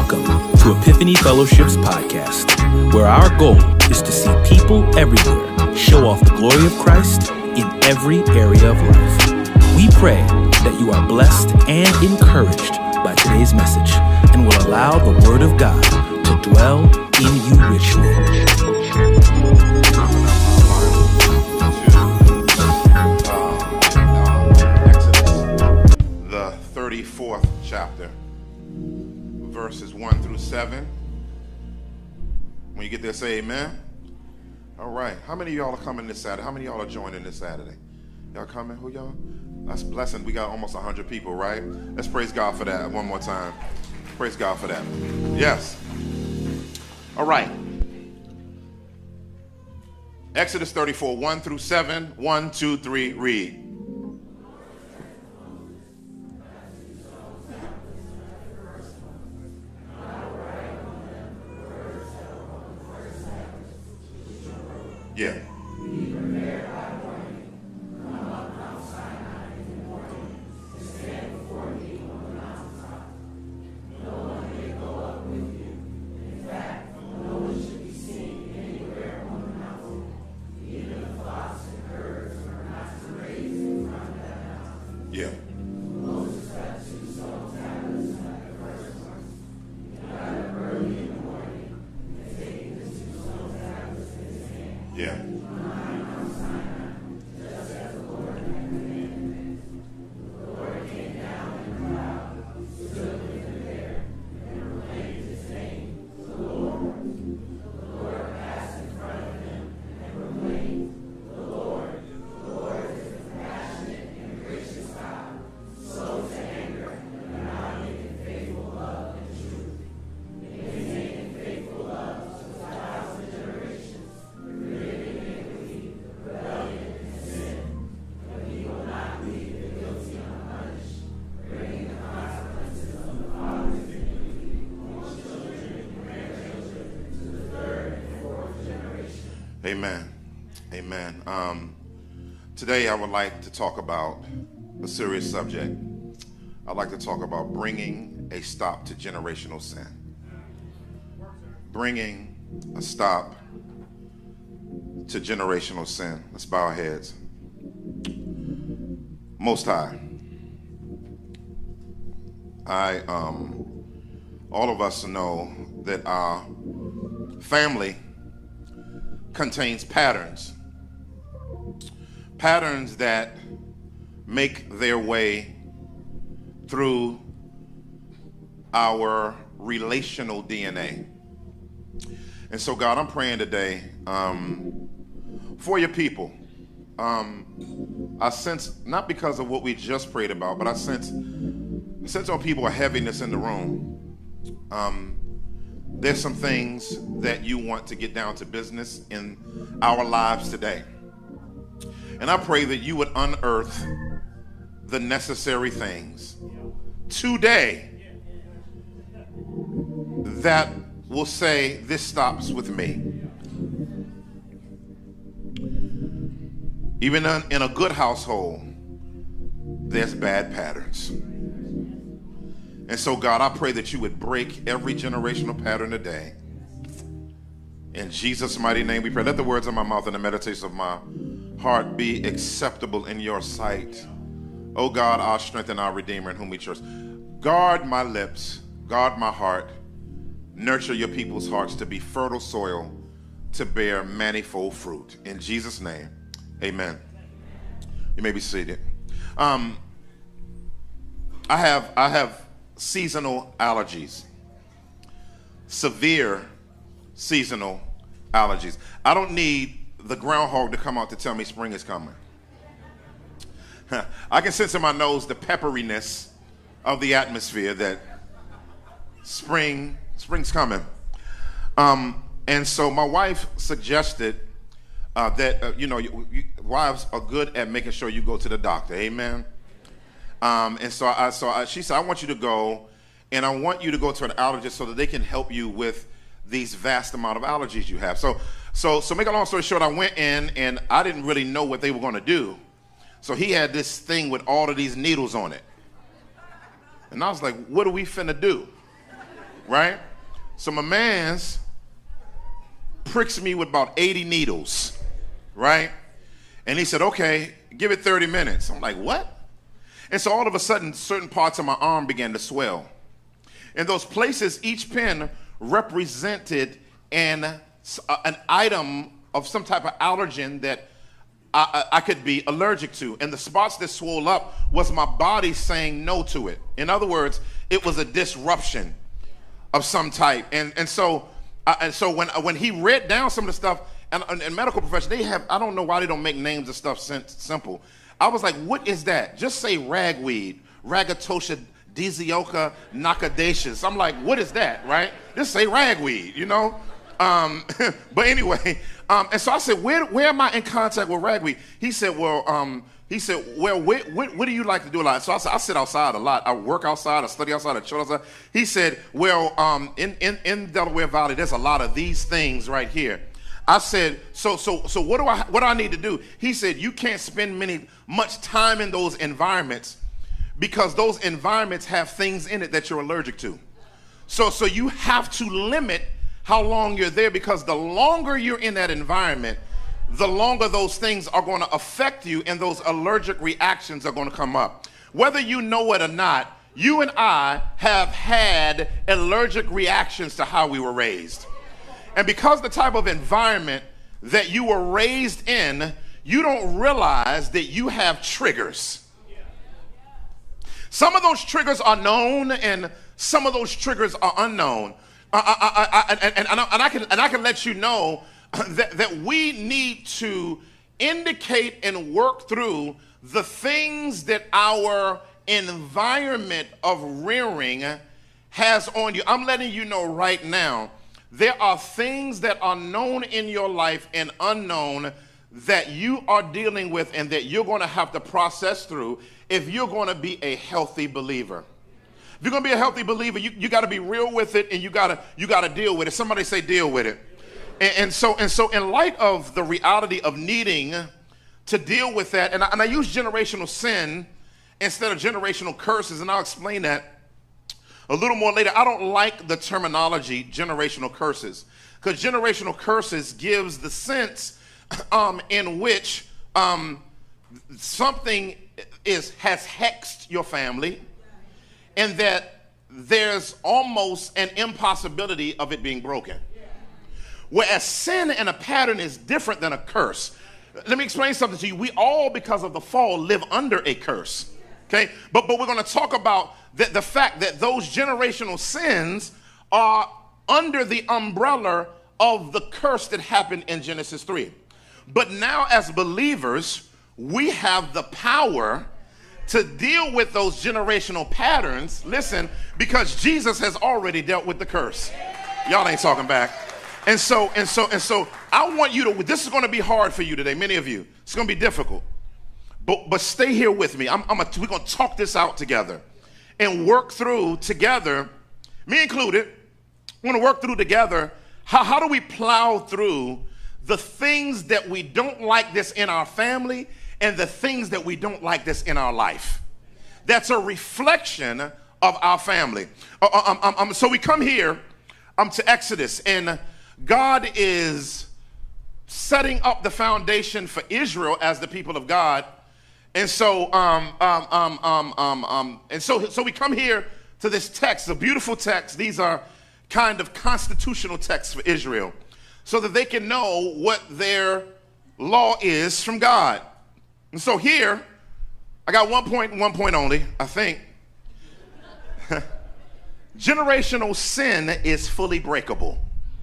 Welcome to Epiphany Fellowship's podcast, where our goal is to see people everywhere show off the glory of Christ in every area of life. We pray that you are blessed and encouraged by today's message and will allow the Word of God to dwell in you richly. Exodus, the 34th chapter, verses 1 through 7. When you get there, say amen. All right. How many of y'all are coming this Saturday? How many of y'all are joining this Saturday? Y'all coming? Who y'all? That's blessing. We got almost 100 people, right? Let's praise God for that one more time. Praise God for that. Yes. All right. Exodus 34, 1 through 7. 1, 2, 3, read. Yeah. Yeah. Yeah. Amen. Amen. Today I would like to talk about a serious subject. I'd like to talk about bringing a stop to generational sin. Bringing a stop to generational sin. Let's bow our heads. Most High, all of us know that our family contains patterns that make their way through our relational DNA. And so, God, I'm praying today for your people. I sense, not because of what we just prayed about, but I sense on people a heaviness in the room. There's some things that you want to get down to business in our lives today. And I pray that you would unearth the necessary things today that will say, this stops with me. Even in a good household, there's bad patterns. And so, God, I pray that you would break every generational pattern today. In Jesus' mighty name we pray. Let the words of my mouth and the meditations of my heart be acceptable in your sight. Oh God, our strength and our Redeemer in whom we trust. Guard my lips, guard my heart. Nurture your people's hearts to be fertile soil to bear manifold fruit. In Jesus' name, amen. You may be seated. I have seasonal allergies, severe seasonal allergies. I don't need the groundhog to come out to tell me spring is coming. I can sense in my nose the pepperiness of the atmosphere that spring's coming. And so my wife suggested that wives are good at making sure you go to the doctor. Amen. And so she said, I want you to go, and I want you to go to an allergist so that they can help you with these vast amount of allergies you have. So make a long story short, I went in, and I didn't really know what they were going to do. So he had this thing with all of these needles on it. And I was like, what are we finna do? right? So my man's pricks me with about 80 needles, right? And he said, okay, give it 30 minutes. I'm like, what? And so all of a sudden, certain parts of my arm began to swell. And those places, each pin represented an item of some type of allergen that I could be allergic to. And the spots that swelled up was my body saying no to it. In other words, it was a disruption of some type. And so when he read down some of the stuff, and in medical profession, they have, I don't know why they don't make names of stuff simple. I was like, what is that? Just say ragweed, Ragatosha Dizioca nacadaceus. I'm like, what is that, right? Just say ragweed, you know? But anyway, and so I said, where am I in contact with ragweed? He said, well, what do you like to do a lot? So I said, I sit outside a lot. I work outside, I study outside, I chill outside. He said, well, in Delaware Valley, there's a lot of these things right here. I said, so what do I need to do? He said, you can't spend much time in those environments because those environments have things in it that you're allergic to. So you have to limit how long you're there, because the longer you're in that environment, the longer those things are going to affect you and those allergic reactions are going to come up. Whether you know it or not, you and I have had allergic reactions to how we were raised. And because the type of environment that you were raised in, you don't realize that you have triggers. Some of those triggers are known and some of those triggers are unknown. And I can let you know that we need to indicate and work through the things that our environment of rearing has on you. I'm letting you know right now, there are things that are known in your life and unknown that you are dealing with and that you're going to have to process through if you're going to be a healthy believer. If you're going to be a healthy believer, you got to be real with it, and you got to deal with it. Somebody say deal with it. And so in light of the reality of needing to deal with that, and I use generational sin instead of generational curses, and I'll explain that a little more later. I don't like the terminology generational curses, because generational curses gives the sense in which something has hexed your family, and that there's almost an impossibility of it being broken. Whereas sin and a pattern is different than a curse. Let me explain something to you. We all, because of the fall, live under a curse. Okay? But we're going to talk about the fact that those generational sins are under the umbrella of the curse that happened in Genesis 3. But now as believers, we have the power to deal with those generational patterns, listen, because Jesus has already dealt with the curse. Y'all ain't talking back. And so I want you to, this is going to be hard for you today, many of you. It's going to be difficult. But stay here with me. We're going to talk this out together and work through together, me included. We're going to work through together. How do we plow through the things that we don't like this in our family and the things that we don't like this in our life? That's a reflection of our family. So we come here to Exodus, and God is setting up the foundation for Israel as the people of God. And so so we come here to this text, a beautiful text. These are kind of constitutional texts for Israel, so that they can know what their law is from God. And so here, I got one point only, I think. Generational sin is fully breakable.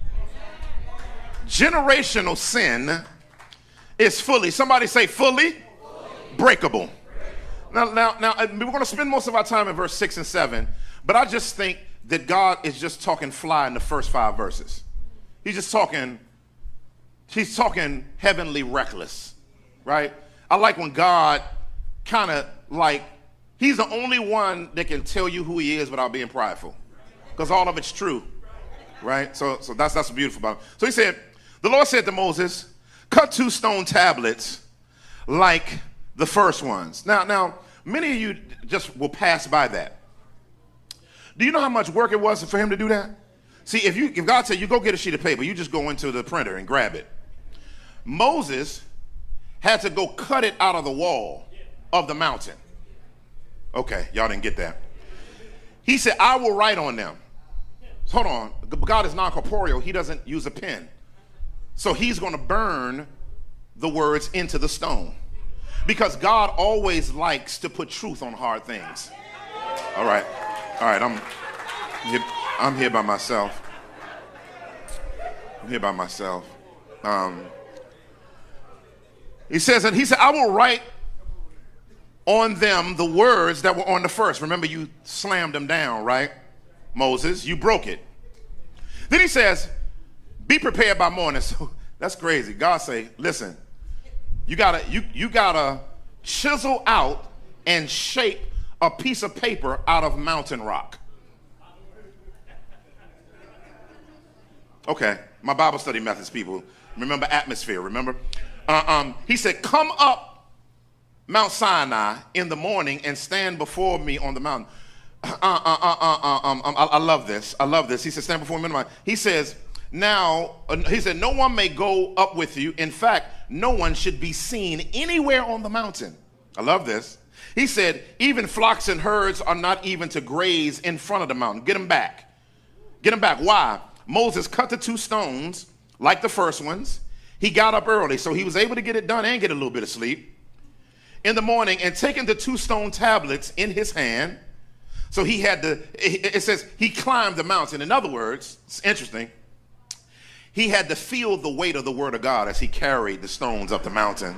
Generational sin is fully, somebody say fully breakable. Now, we're going to spend most of our time in verse 6 and 7, but I just think that God is just talking fly in the first 5 verses. He's talking heavenly reckless, right? I like when God kind of like, he's the only one that can tell you who he is without being prideful, because all of it's true, right? So that's beautiful about it. So he said, the Lord said to Moses, cut 2 stone tablets like the first ones. Now, many of you just will pass by that. Do you know how much work it was for him to do that? See, if God said you go get a sheet of paper, you just go into the printer and grab it. Moses had to go cut it out of the wall of the mountain. Okay, y'all didn't get that. He said, I will write on them. Hold on. God is non-corporeal. He doesn't use a pen. So he's going to burn the words into the stone. Because God always likes to put truth on hard things. All right. I'm here by myself. I'm here by myself. He said, I will write on them the words that were on the first. Remember, you slammed them down, right? Moses, you broke it. Then he says, be prepared by morning. So that's crazy. God say, listen, you gotta chisel out and shape a piece of paper out of mountain rock. Okay, my Bible study methods, people. Remember atmosphere, remember? He said, come up Mount Sinai in the morning and stand before me on the mountain. I love this. I love this. He said, stand before me on the mountain. He says, no one may go up with you. In fact, no one should be seen anywhere on the mountain. I love this. He said, even flocks and herds are not even to graze in front of the mountain. Get them back. Get them back. Why? Moses cut the 2 stones like the first ones. He got up early, so he was able to get it done and get a little bit of sleep in the morning, and taking the 2 stone tablets in his hand. So he had it says he climbed the mountain. In other words, it's interesting. He had to feel the weight of the word of God as he carried the stones up the mountain.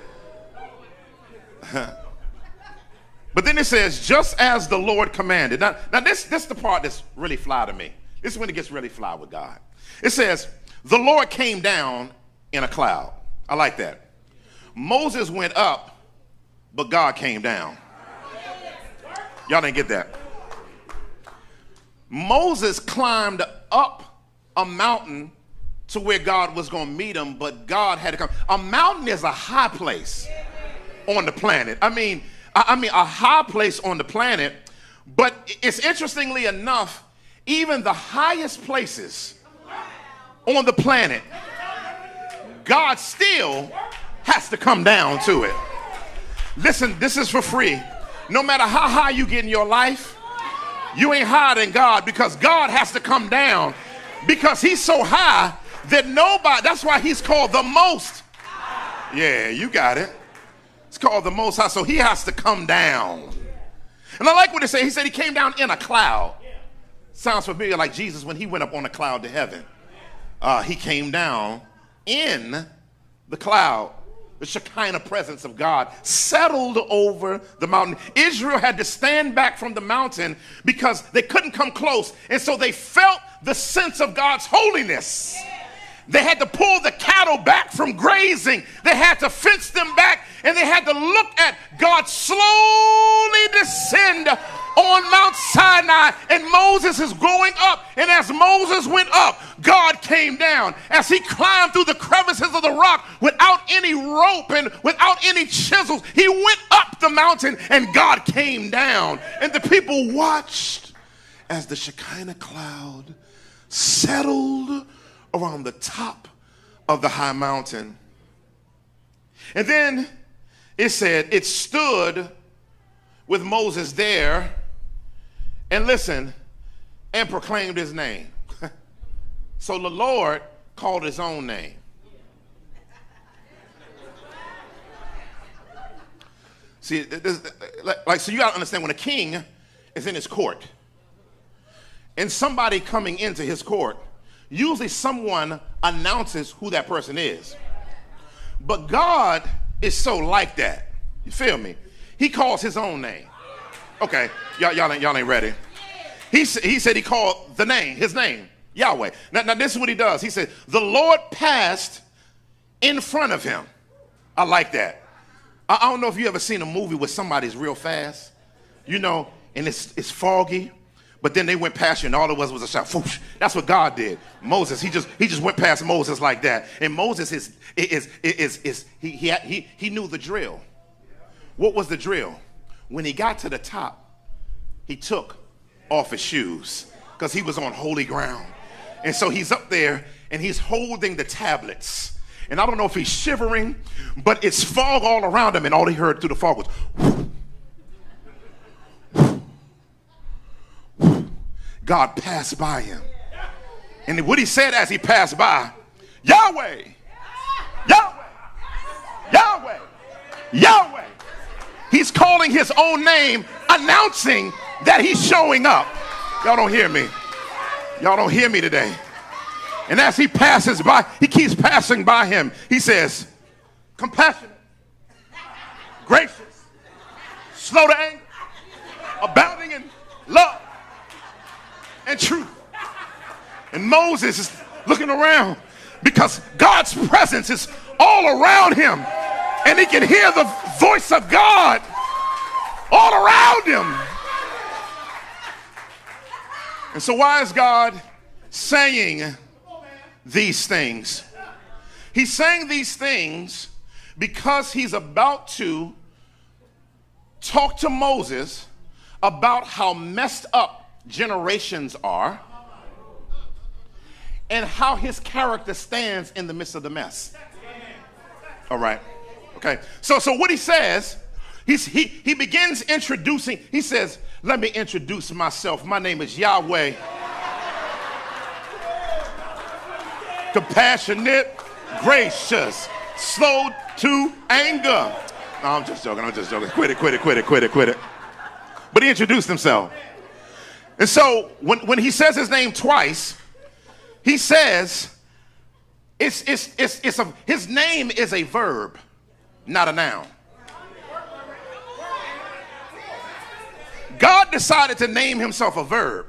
But then it says, just as the Lord commanded. Now this is the part that's really fly to me. This is when it gets really fly with God. It says, the Lord came down in a cloud. I like that. Moses went up, but God came down. Y'all didn't get that. Moses climbed up a mountain to where God was going to meet him, but God had to come. A mountain is a high place on the planet. I mean a high place on the planet, but it's interestingly enough, even the highest places on the planet, God still has to come down to it. Listen, this is for free. No matter how high you get in your life, you ain't higher than God, because God has to come down, because he's so high that nobody, that's why he's called the Most. Yeah, you got it. It's called the Most High, so he has to come down. And I like what it said. He said he came down in a cloud. Sounds familiar, like Jesus when he went up on a cloud to heaven. He came down in the cloud. The Shekinah presence of God settled over the mountain. Israel had to stand back from the mountain because they couldn't come close. And so they felt the sense of God's holiness. They had to pull the cattle back from grazing. They had to fence them back, and they had to look at God slowly descend on Mount Sinai, and Moses is going up. And as Moses went up, God came down. As he climbed through the crevices of the rock without any rope and without any chisels, he went up the mountain, and God came down. And the people watched as the Shekinah cloud settled around the top of the high mountain. And then it said it stood with Moses there, and listen, and proclaimed his name. So the Lord called his own name. See, so you got to understand, when a king is in his court and somebody coming into his court, usually someone announces who that person is. But God is so like that. You feel me? He calls his own name. Okay, y'all ain't ready. He said he called the name, his name, Yahweh. Now this is what he does. He said, the Lord passed in front of him. I like that. I don't know if you ever seen a movie where somebody's real fast, you know, and it's foggy, but then they went past you and all it was a shout. Foosh. That's what God did. Moses, he just went past Moses like that. And Moses he knew the drill. What was the drill? When he got to the top, he took off his shoes because he was on holy ground. And so he's up there and he's holding the tablets. And I don't know if he's shivering, but it's fog all around him, and all he heard through the fog was, God passed by him. And what he said as he passed by, Yahweh, Yahweh, Yahweh, Yahweh. He's calling his own name, announcing that he's showing up. Y'all don't hear me. Y'all don't hear me today. And as he passes by, he keeps passing by him. He says, compassionate, gracious, slow to anger, abounding in love and truth. And Moses is looking around because God's presence is all around him. And he can hear the voice of God all around him. And so why is God saying these things? He's saying these things because he's about to talk to Moses about how messed up generations are and how his character stands in the midst of the mess. All right. Okay. So what he says, he begins introducing, he says, let me introduce myself. My name is Yahweh. Compassionate, gracious, slow to anger. No, I'm just joking. Quit it. But he introduced himself. And so when he says his name twice, he says his name is a verb, not a noun. God decided to name himself a verb.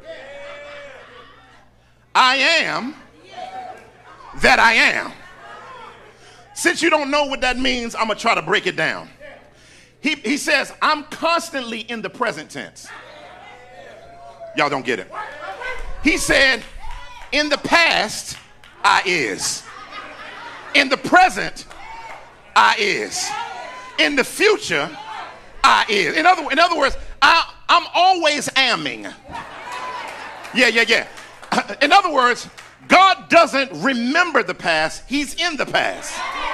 I am that I am. Since you don't know what that means, I'm going to try to break it down. He says, I'm constantly in the present tense. Y'all don't get it. He said, in the past, I is. In the present, I is. In the future, I is. In other words, I'm always amming. Yeah. In other words, God doesn't remember the past. He's in the past.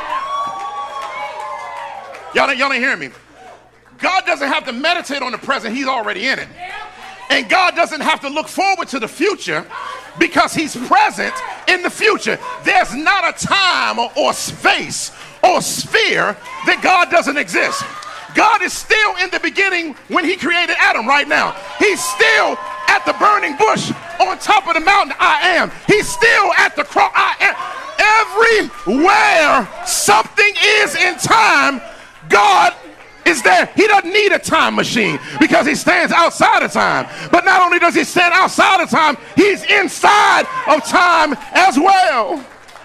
Y'all ain't hearing me. God doesn't have to meditate on the present. He's already in it. And God doesn't have to look forward to the future because he's present in the future. There's not a time or space or sphere that God doesn't exist. God is still in the beginning when he created Adam right now. He's still at the burning bush on top of the mountain. I am. He's still at the cross. I am. Everywhere something is in time, God is there. He doesn't need a time machine because he stands outside of time. But not only does he stand outside of time, he's inside of time as well.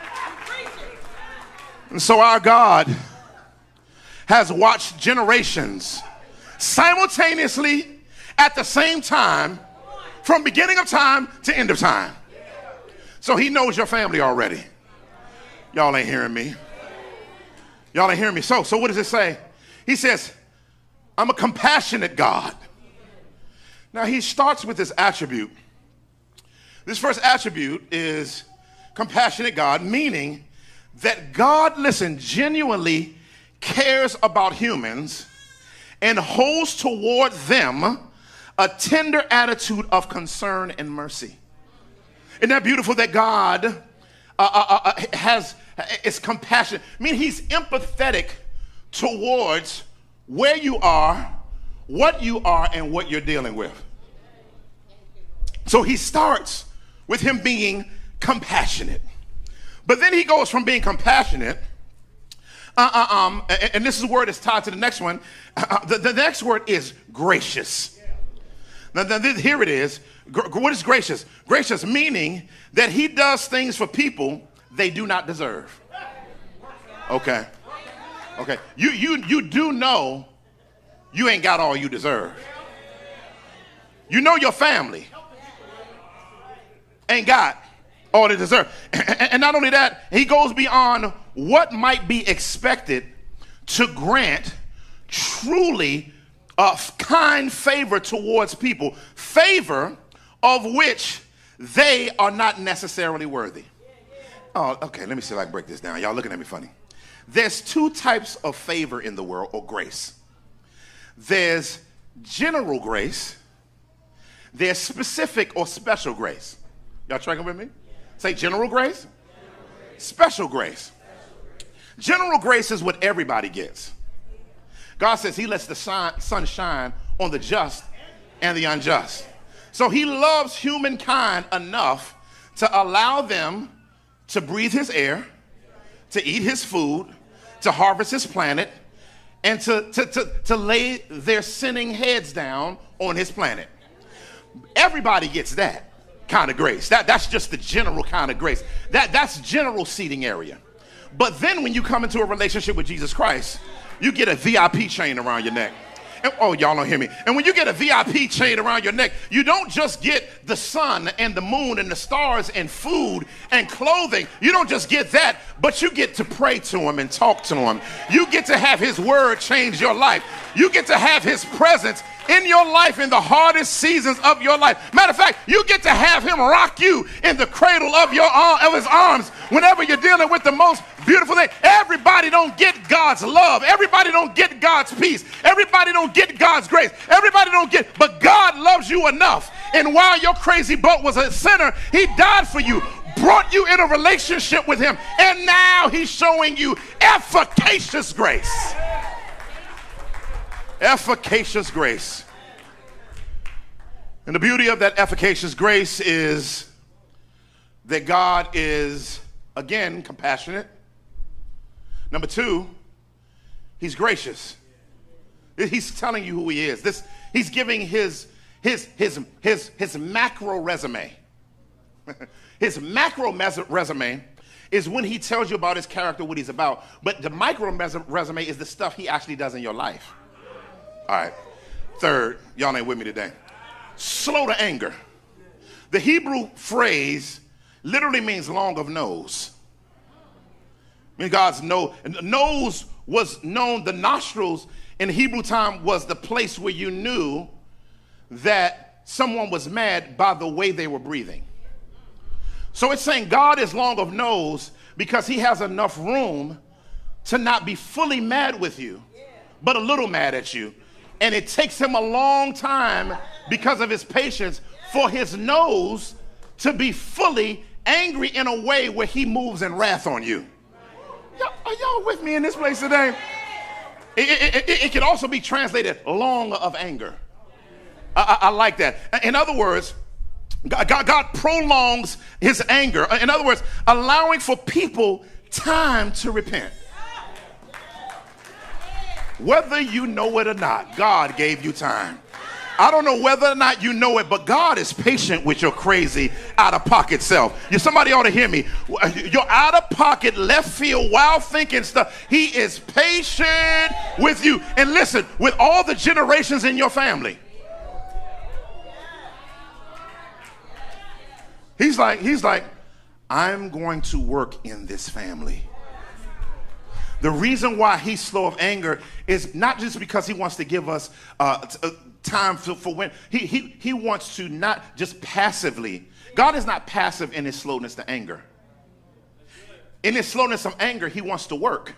And so our God has watched generations simultaneously at the same time from beginning of time to end of time. So he knows your family already. Y'all ain't hearing me. Y'all ain't hearing me. So what does it say? He says, I'm a compassionate God. Now he starts with this attribute. This first attribute is compassionate God, meaning that God, listen, genuinely cares about humans and holds toward them a tender attitude of concern and mercy. Isn't that beautiful that God is compassionate? I mean, he's empathetic towards where you are, what you are, and what you're dealing with. So he starts with him being compassionate. But then he goes from being compassionate, and this is word is tied to the next one. The next word is gracious. Now, here it is. What is gracious? Gracious meaning that he does things for people they do not deserve. Okay. You do know you ain't got all you deserve. You know your family ain't got all they deserve. And not only that, he goes beyond what might be expected to grant truly kind favor towards people. Favor of which they are not necessarily worthy. Oh, okay, let me see if I can break this down. Y'all looking at me funny. There's two types of favor in the world, or grace. There's general grace. There's specific or special grace. Y'all tracking with me? Say general grace, special grace. General grace is what everybody gets. God says he lets the sun shine on the just and the unjust. So he loves humankind enough to allow them to breathe his air, to eat his food, to harvest his planet, and to lay their sinning heads down on his planet. Everybody gets that kind of grace. That's just the general kind of grace. That's general seating area. But then when you come into a relationship with Jesus Christ, you get a VIP chain around your neck. And, oh, y'all don't hear me. And when you get a VIP chain around your neck, you don't just get the sun and the moon and the stars and food and clothing. You don't just get that, but you get to pray to him and talk to him. You get to have his word change your life. You get to have his presence in your life in the hardest seasons of your life. Matter of fact, you get to have him rock you in the cradle of his arms whenever you're dealing with the most beautiful thing. Everybody don't get God's love. Everybody don't get God's peace. Everybody don't get God's grace. Everybody don't get, but God loves you enough. And while your crazy boat was a sinner, he died for you, brought you in a relationship with him, and now he's showing you efficacious grace. Efficacious grace. And the beauty of that efficacious grace is that God is, again, compassionate. Number two, he's gracious. He's telling you who he is. He's giving his macro resume. His macro resume is when he tells you about his character, what he's about. But the micro resume is the stuff he actually does in your life. All right. Third, y'all ain't with me today. Slow to anger. The Hebrew phrase literally means long of nose. I mean, God's nose was known, the nostrils in Hebrew time was the place where you knew that someone was mad by the way they were breathing. So it's saying God is long of nose because he has enough room to not be fully mad with you, but a little mad at you. And it takes him a long time because of his patience for his nose to be fully angry in a way where he moves in wrath on you. Are y'all with me in this place today? It can also be translated long of anger. I like that. In other words, God prolongs his anger. In other words, allowing for people time to repent. Whether you know it or not, God gave you time. I don't know whether or not you know it, but God is patient with your crazy out-of-pocket self. Somebody ought to hear me. Your out-of-pocket, left field, wild thinking stuff, he is patient with you. And listen, with all the generations in your family. He's like, I'm going to work in this family. The reason why he's slow of anger is not just because he wants to give us time for when he wants to not just passively. God is not passive in his slowness to anger. In his slowness of anger, he wants to work.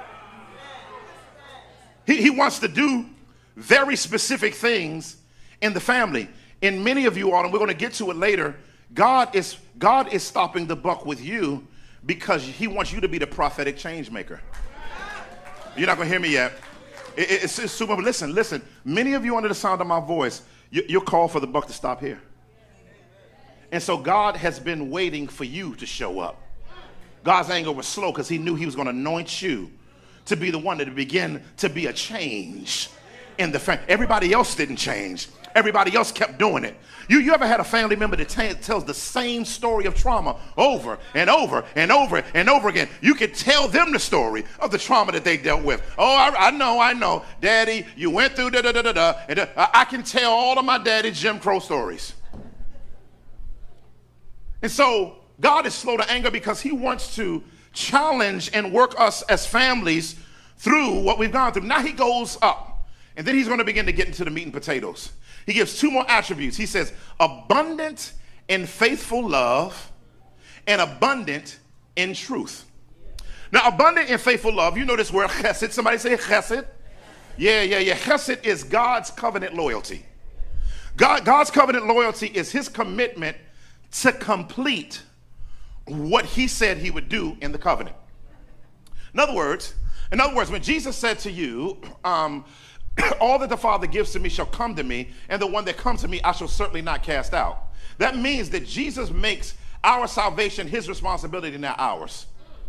He wants to do very specific things in the family. In many of you all, and we're going to get to it later, God is stopping the buck with you because he wants you to be the prophetic change maker. You're not going to hear me yet. It's super. Listen. Many of you under the sound of my voice, you're called for the buck to stop here. And so God has been waiting for you to show up. God's anger was slow because he knew he was going to anoint you to be the one that begin to be a change in the family. Everybody else didn't change. Everybody else kept doing it. You ever had a family member that tells the same story of trauma over and over and over and over again? You could tell them the story of the trauma that they dealt with. Oh, I know. Daddy, you went through da-da-da-da-da. And I can tell all of my daddy's Jim Crow stories. And so God is slow to anger because he wants to challenge and work us as families through what we've gone through. Now he goes up, and then he's going to begin to get into the meat and potatoes. He gives two more attributes. He says abundant in faithful love and abundant in truth. Now, abundant in faithful love, you know this word chesed. Somebody say chesed. Yeah. Chesed is God's covenant loyalty. God's covenant loyalty is his commitment to complete what he said he would do in the covenant. In other words, when Jesus said to you, all that the Father gives to me shall come to me, and the one that comes to me I shall certainly not cast out. That means that Jesus makes our salvation his responsibility, not ours.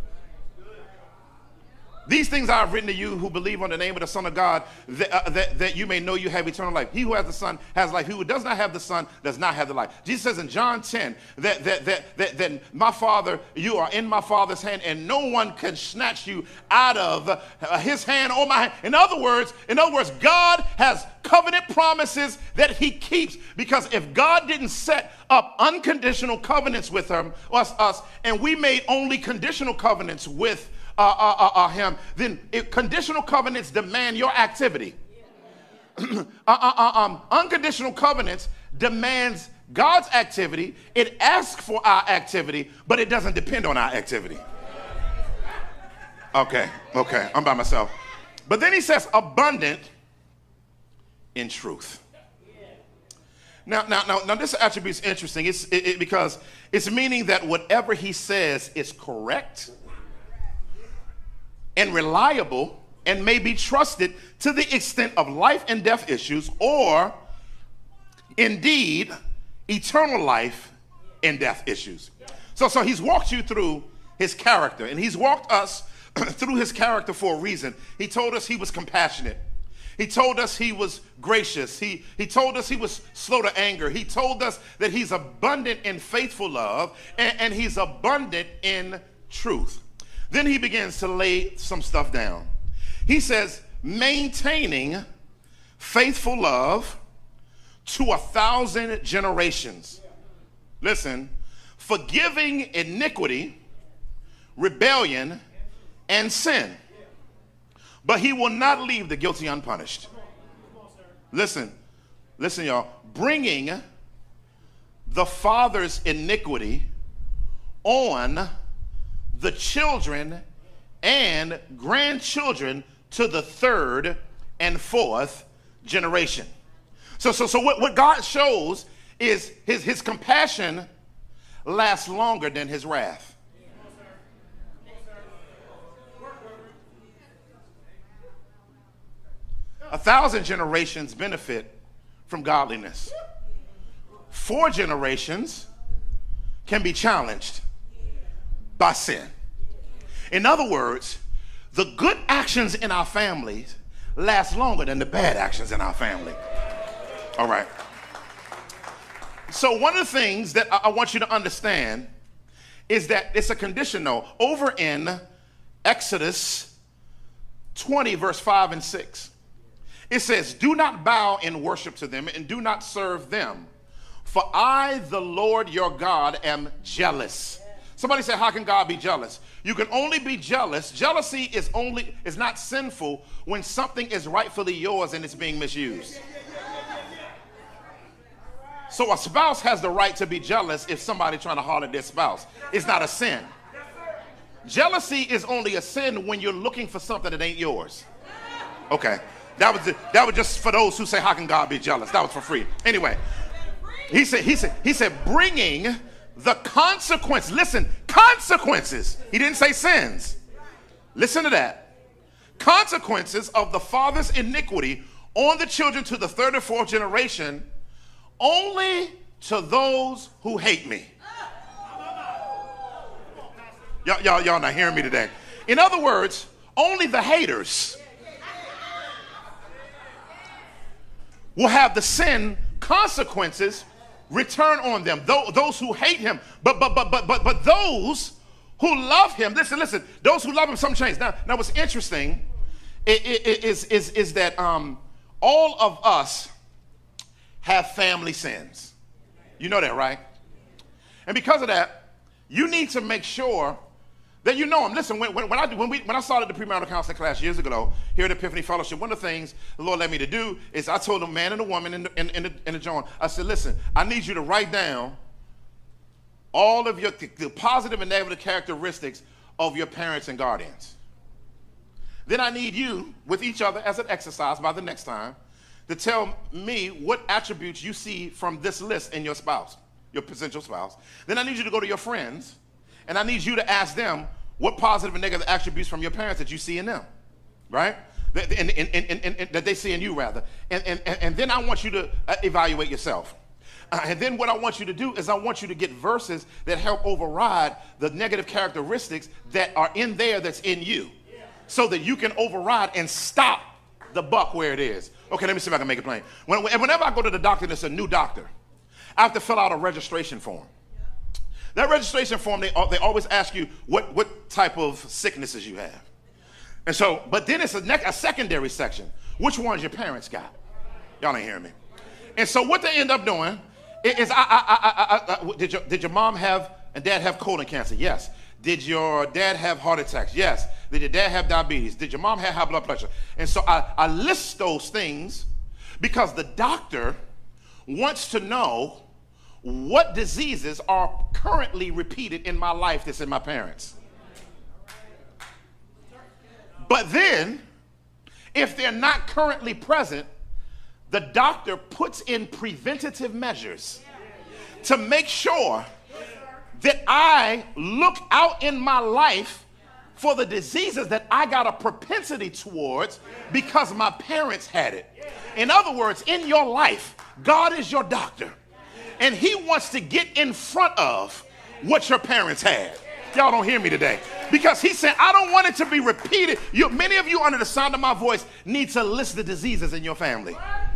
These things I have written to you who believe on the name of the Son of God, that you may know you have eternal life. He who has the Son has life. He who does not have the Son does not have the life. Jesus says in John 10 that my Father, you are in my Father's hand, and no one can snatch you out of his hand or my hand. In other words, God has covenant promises that he keeps, because if God didn't set up unconditional covenants with us, and we made only conditional covenants with him, then conditional covenants demand your activity. Unconditional covenants demands God's activity. It asks for our activity, but it doesn't depend on our activity. Okay, I'm by myself. But then he says abundant in truth. Now this attribute is interesting. Because it's meaning that whatever he says is correct and reliable and may be trusted to the extent of life and death issues, or indeed eternal life and death issues. So he's walked you through his character, and he's walked us through his character for a reason. He told us he was compassionate. He told us he was gracious. He told us he was slow to anger. He told us that he's abundant in faithful love, and he's abundant in truth. Then he begins to lay some stuff down. He says, maintaining faithful love to 1,000 generations. Listen, forgiving iniquity, rebellion, and sin. But he will not leave the guilty unpunished. Listen, y'all. Bringing the father's iniquity on the children and grandchildren to the third and fourth generation. So what God shows is his compassion lasts longer than his wrath. 1,000 generations benefit from godliness. 4 generations can be challenged by sin. In other words, the good actions in our families last longer than the bad actions in our family. All right. So one of the things that I want you to understand is that it's a conditional. Over in Exodus 20, verse 5 and 6, it says, do not bow in worship to them, and do not serve them, for I, the Lord your God, am jealous. Somebody say, how can God be jealous? You can only be jealous. Jealousy is not sinful when something is rightfully yours and it's being misused. So a spouse has the right to be jealous if somebody's trying to holler at their spouse. It's not a sin. Jealousy is only a sin when you're looking for something that ain't yours. Okay. That was just for those who say, how can God be jealous? That was for free. Anyway, he said, bringing the consequence. Listen, consequences. He didn't say sins. Listen to that. Consequences of the father's iniquity on the children to the third and fourth generation, only to those who hate me. Y'all not hearing me today. In other words, only the haters will have the sin consequences return on them. Those who hate him, but those who love him. Listen. Those who love him, something changed. Now what's interesting is that all of us have family sins. You know that, right? And because of that, you need to make sure that you know them. Listen, when I started the premarital counseling class years ago here at Epiphany Fellowship, one of the things the Lord led me to do is I told the man and the woman in the joint, I said, listen, I need you to write down all of the positive and negative characteristics of your parents and guardians. Then I need you, with each other as an exercise by the next time, to tell me what attributes you see from this list in your spouse, your potential spouse. Then I need you to go to your friends, and I need you to ask them what positive and negative attributes from your parents that you see in them, right? That they see in you, rather. And then I want you to evaluate yourself. And then what I want you to do is I want you to get verses that help override the negative characteristics that are in there that's in you, so that you can override and stop the buck where it is. Okay, let me see if I can make it plain. Whenever I go to the doctor that's a new doctor, I have to fill out a registration form. That registration form, they always ask you what type of sicknesses you have. And so, but then it's a secondary section. Which ones your parents got? Y'all ain't hearing me. And so what they end up doing is, did your mom and dad have colon cancer? Yes. Did your dad have heart attacks? Yes. Did your dad have diabetes? Did your mom have high blood pressure? And so I list those things because the doctor wants to know what diseases are currently repeated in my life that's in my parents. But then, if they're not currently present, the doctor puts in preventative measures to make sure that I look out in my life for the diseases that I got a propensity towards because my parents had it. In other words, in your life, God is your doctor, and he wants to get in front of what your parents had. Y'all don't hear me today. Because he said, I don't want it to be repeated. Many of you under the sound of my voice need to list the diseases in your family.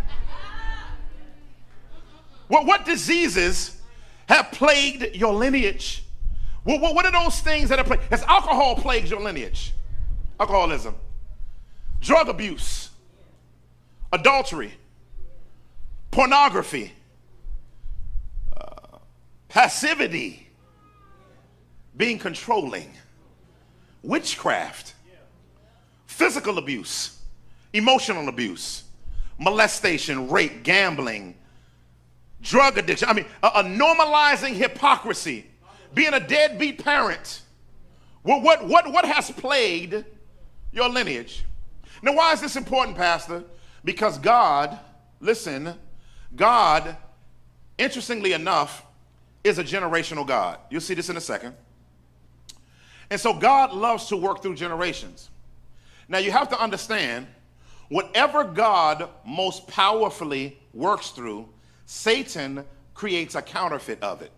Well, what diseases have plagued your lineage? What are those things that are plagued? Has alcohol plagued your lineage? Alcoholism, drug abuse, adultery, pornography, passivity, being controlling, witchcraft, physical abuse, emotional abuse, molestation, rape, gambling, drug addiction. A normalizing hypocrisy, being a deadbeat parent. What has plagued your lineage? Now, why is this important, Pastor? Because God, listen, God, interestingly enough, is a generational God. You'll see this in a second. And so God loves to work through generations. Now, you have to understand, whatever God most powerfully works through, Satan creates a counterfeit of it.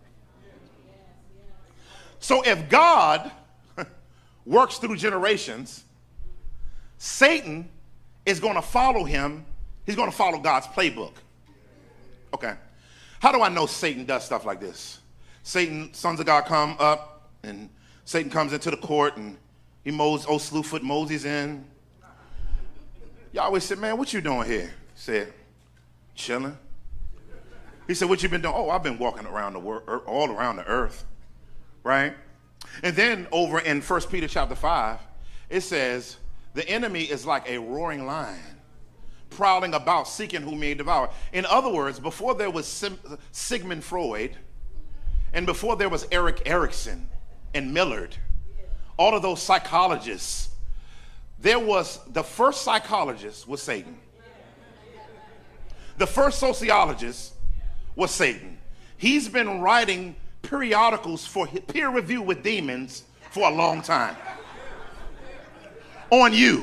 So if God works through generations, Satan is going to follow him. He's going to follow God's playbook. Okay. How do I know Satan does stuff like this? Satan, sons of God come up, and Satan comes into the court, and he mows, old Slewfoot Moses in. Y'all always said, man, what you doing here? He said, chilling. He said, what you been doing? Oh, I've been walking around the world, all around the earth, right? And then over in 1 Peter chapter 5, it says, the enemy is like a roaring lion, prowling about, seeking whom he may devour. In other words, before there was Sigmund Freud, and before there was Erik Erikson and Millard, all of those psychologists, there was, the first psychologist was Satan. The first sociologist was Satan. He's been writing periodicals for peer review with demons for a long time. On you.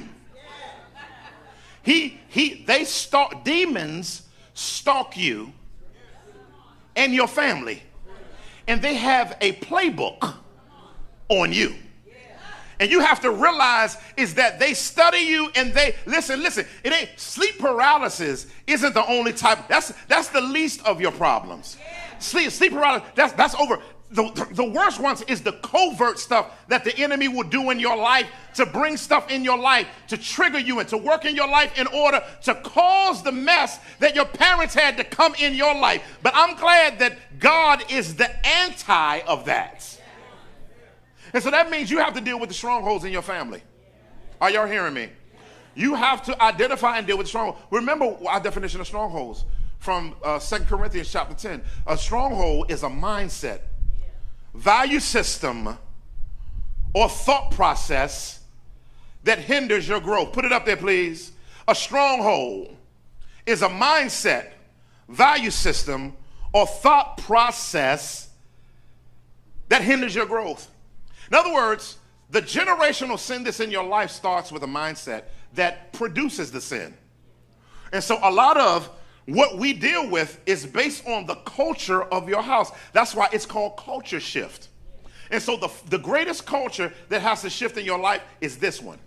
Demons stalk you and your family, and they have a playbook on you. And you have to realize is that they study you, and they listen, it ain't sleep paralysis isn't the only type. That's the least of your problems. Sleep paralysis, that's over. The worst ones is the covert stuff that the enemy will do in your life, to bring stuff in your life, to trigger you and to work in your life in order to cause the mess that your parents had to come in your life. But I'm glad that God is the anti of that. And so that means you have to deal with the strongholds in your family. Are y'all hearing me? You have to identify and deal with the strongholds. Remember our definition of strongholds from 2 Corinthians chapter 10. A stronghold is a mindset. value system or thought process that hinders your growth. Put it up there, please. A stronghold is a mindset, value system, or thought process that hinders your growth. In other words, the generational sin that's in your life starts with a mindset that produces the sin. And so a lot of what we deal with is based on the culture of your house. That's why it's called culture shift. And so the greatest culture that has to shift in your life is this one.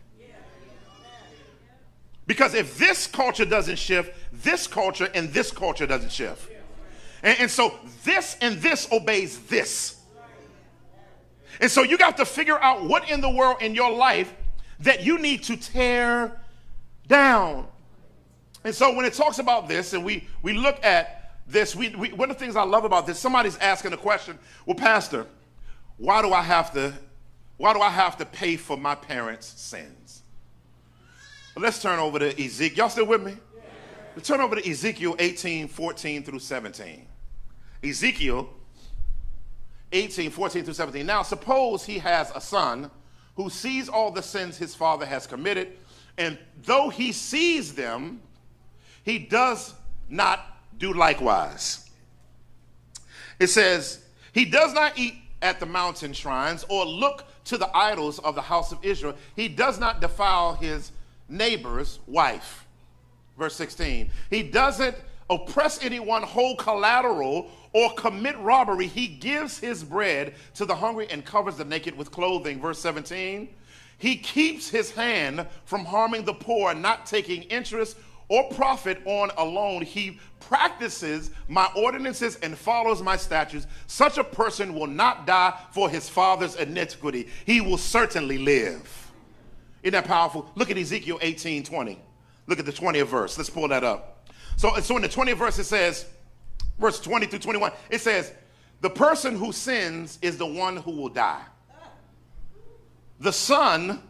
Because if this culture doesn't shift, this culture and this culture doesn't shift. And so this and this obeys this. And so you got to figure out what in the world in your life that you need to tear down. And so when it talks about this and we look at this, one of the things I love about this, somebody's asking a question, well, Pastor, why do I have to pay for my parents' sins? Well, let's turn over to Ezekiel. Y'all still with me? Yeah. Let's turn over to Ezekiel 18:14 through 17. Ezekiel 18:14 through 17. Now, suppose he has a son who sees all the sins his father has committed, and though he sees them, he does not do likewise. It says, he does not eat at the mountain shrines or look to the idols of the house of Israel. He does not defile his neighbor's wife. Verse 16, he doesn't oppress anyone, hold collateral, or commit robbery. He gives his bread to the hungry and covers the naked with clothing. Verse 17, he keeps his hand from harming the poor, not taking interest or profit on a loan. He practices my ordinances and follows my statutes. Such a person will not die for his father's iniquity. He will certainly live. Isn't that powerful? Look at Ezekiel 18:20. Look at the 20th verse. Let's pull that up. So in the 20th verse, it says, verse 20 through 21, it says, the person who sins is the one who will die. The son,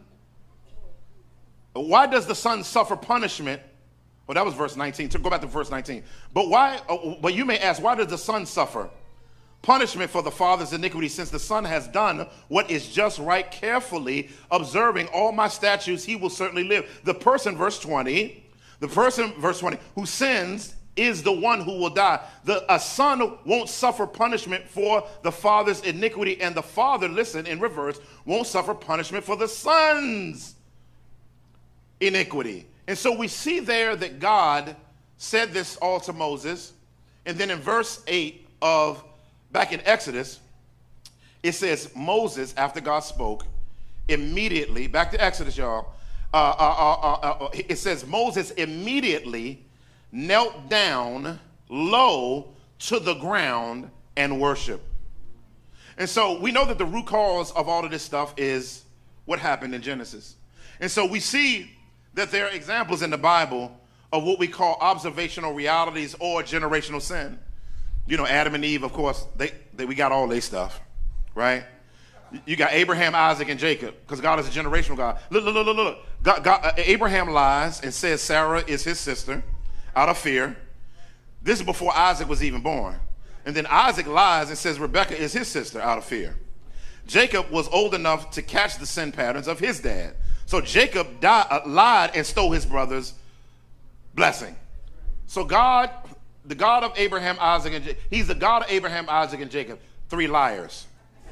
why does the son suffer punishment? Well, that was verse 19. So go back to verse 19. But you may ask, why does the son suffer punishment for the father's iniquity, since the son has done what is just right, carefully observing all my statutes, he will certainly live. The person, verse 20, who sins is the one who will die. A son won't suffer punishment for the father's iniquity, and the father, listen, in reverse, won't suffer punishment for the son's iniquity. And so we see there that God said this all to Moses. And then in verse 8 of back in Exodus, it says Moses, after God spoke, immediately, back to Exodus, y'all, it says Moses immediately knelt down low to the ground and worshiped. And so we know that the root cause of all of this stuff is what happened in Genesis. And so we see that there are examples in the Bible of what we call observational realities or generational sin. You know, Adam and Eve, of course, we got all their stuff, right? You got Abraham, Isaac, and Jacob, because God is a generational God. Look. Abraham lies and says Sarah is his sister out of fear. This is before Isaac was even born. And then Isaac lies and says Rebekah is his sister out of fear. Jacob was old enough to catch the sin patterns of his dad. So Jacob lied and stole his brother's blessing. So God, the God of Abraham, Isaac, and Jacob, he's the God of Abraham, Isaac, and Jacob. 3 liars.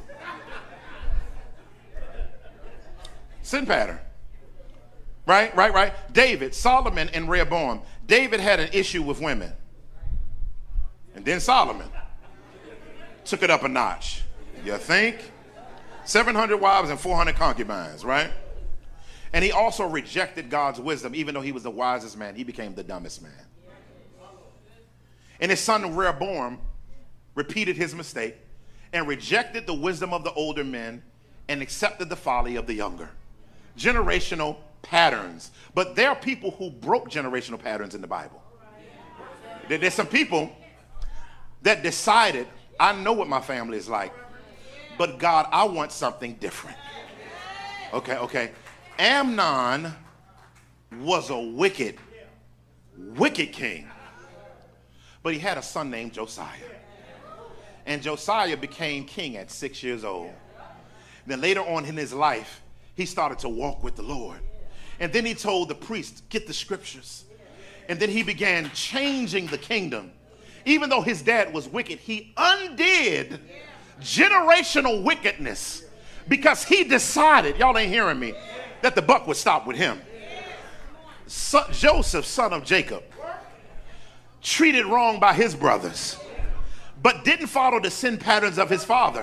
Sin pattern. Right. David, Solomon, and Rehoboam. David had an issue with women. And then Solomon took it up a notch. You think? 700 wives and 400 concubines, right? And he also rejected God's wisdom. Even though he was the wisest man, he became the dumbest man. And his son Rehoboam repeated his mistake and rejected the wisdom of the older men and accepted the folly of the younger. Generational patterns. But there are people who broke generational patterns in the Bible. There's some people that decided, I know what my family is like, but God, I want something different. Okay. Amnon was a wicked king, but he had a son named Josiah. And Josiah became king at 6 years old. Then later on in his life, he started to walk with the Lord. And then he told the priest, get the scriptures. And then he began changing the kingdom. Even though his dad was wicked, he undid generational wickedness because he decided, y'all ain't hearing me, that the buck would stop with him. Joseph, son of Jacob, treated wrong by his brothers, but didn't follow the sin patterns of his father.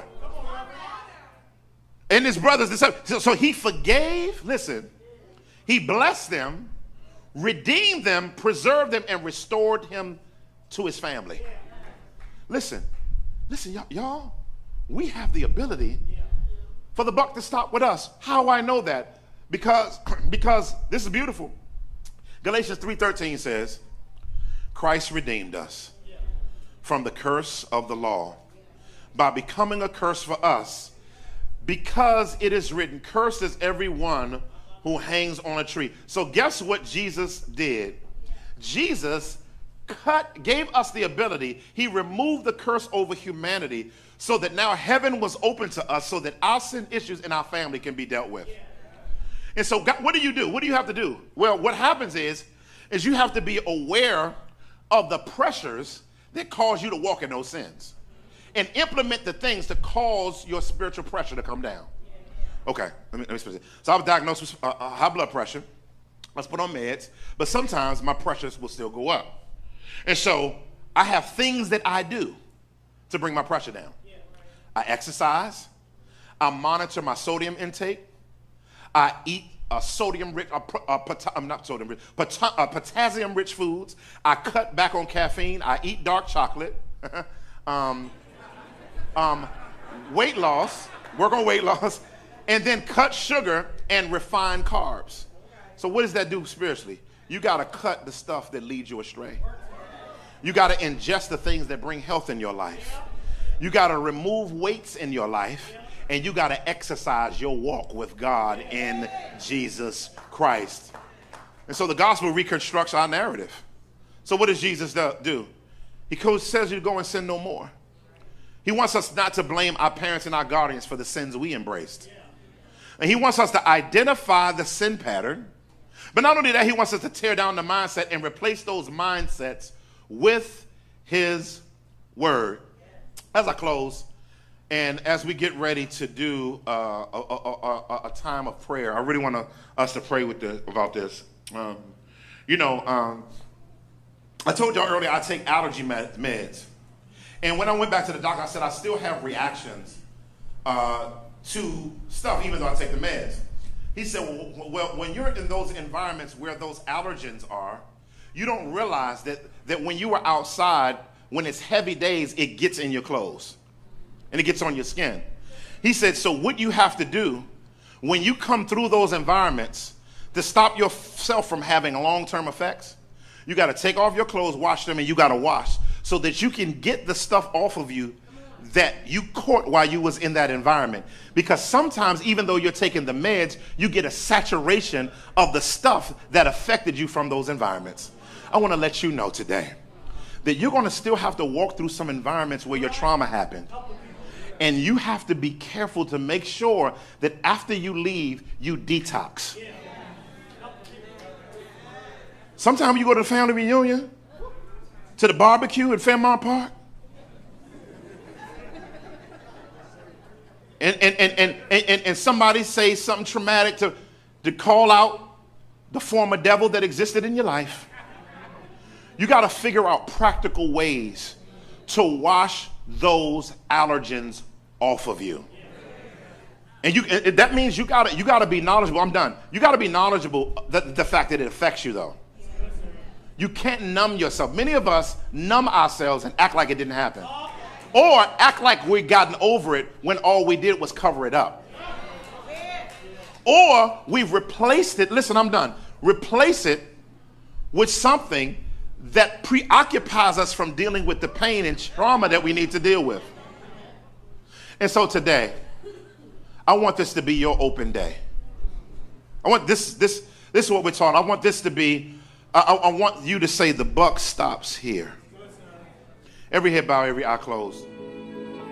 And his brothers, so he forgave, listen, he blessed them, redeemed them, preserved them, and restored him to his family. Listen, y'all, we have the ability for the buck to stop with us. How I know that? Because this is beautiful. Galatians 3:13 says, Christ redeemed us from the curse of the law by becoming a curse for us, because it is written, cursed is everyone who hangs on a tree. So guess what Jesus did? Jesus gave us the ability. He removed the curse over humanity so that now heaven was open to us so that our sin issues in our family can be dealt with. And so God, what do you do? What do you have to do? Well, what happens is you have to be aware of the pressures that cause you to walk in those sins and implement the things to cause your spiritual pressure to come down. Okay, let me explain. So I was diagnosed with high blood pressure. I was put on meds, but sometimes my pressures will still go up. And so I have things that I do to bring my pressure down. I exercise. I monitor my sodium intake. I eat potassium-rich foods. I cut back on caffeine. I eat dark chocolate. Weight loss, work on weight loss, and then cut sugar and refined carbs. So what does that do spiritually? You got to cut the stuff that leads you astray. You got to ingest the things that bring health in your life. You got to remove weights in your life, and you got to exercise your walk with God in Jesus Christ. And so the gospel reconstructs our narrative. So what does Jesus do? He says you to go and sin no more. He wants us not to blame our parents and our guardians for the sins we embraced. And he wants us to identify the sin pattern. But not only that, he wants us to tear down the mindset and replace those mindsets with his word. As I close, and as we get ready to do a time of prayer, I really want us to pray about this. I told y'all earlier I take allergy meds. And when I went back to the doctor, I said I still have reactions to stuff, even though I take the meds. He said, well, when you're in those environments where those allergens are, you don't realize that when you are outside, when it's heavy days, it gets in your clothes and it gets on your skin. He said, so what you have to do when you come through those environments to stop yourself from having long-term effects, you got to take off your clothes, wash them, and you got to wash so that you can get the stuff off of you that you caught while you was in that environment. Because sometimes, even though you're taking the meds, you get a saturation of the stuff that affected you from those environments. I want to let you know today that you're going to still have to walk through some environments where your trauma happened. And you have to be careful to make sure that after you leave, you detox. Sometimes you go to the family reunion, to the barbecue in Fairmount Park, and somebody says something traumatic to call out the former devil that existed in your life. You got to figure out practical ways to wash those allergens off of you. And that means you got to be knowledgeable. I'm done. You got to be knowledgeable the fact that it affects you, though. You can't numb yourself. Many of us numb ourselves and act like it didn't happen. Or act like we've gotten over it when all we did was cover it up. Or we've replaced it. Listen, I'm done. Replace it with something that preoccupies us from dealing with the pain and trauma that we need to deal with. And so today, I want this to be your open day. I want this is what we're taught. I want this to be, I want you to say the buck stops here. Every head bow, every eye closed.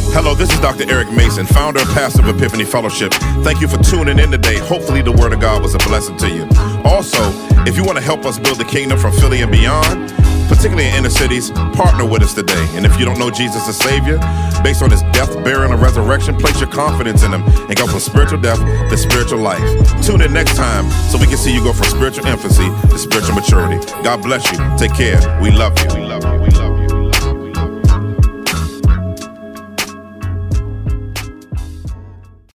Hello, this is Dr. Eric Mason, founder and pastor of Epiphany Fellowship. Thank you for tuning in today. Hopefully the Word of God was a blessing to you. Also, if you want to help us build the kingdom from Philly and beyond, particularly in inner cities, partner with us today. And if you don't know Jesus as Savior, based on his death, burial, and resurrection, place your confidence in him and go from spiritual death to spiritual life. Tune in next time so we can see you go from spiritual infancy to spiritual maturity. God bless you. Take care. We love you. We love you. We love you.